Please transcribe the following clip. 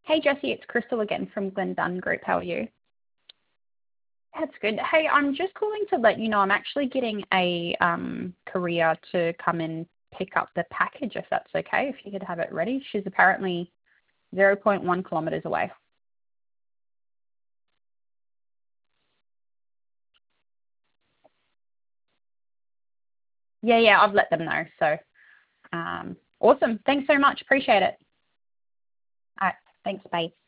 Hey Jesse, it's Crystal again from Glendun Group. How are you? That's good. Hey, I'm just calling to let you know I'm actually getting a courier to come and pick up the package if that's okay, if you could have it ready. She's apparently zero point 0.1 kilometres away. Yeah, I've let them know. So awesome. Thanks so much. Appreciate it. All right. Thanks. Bye.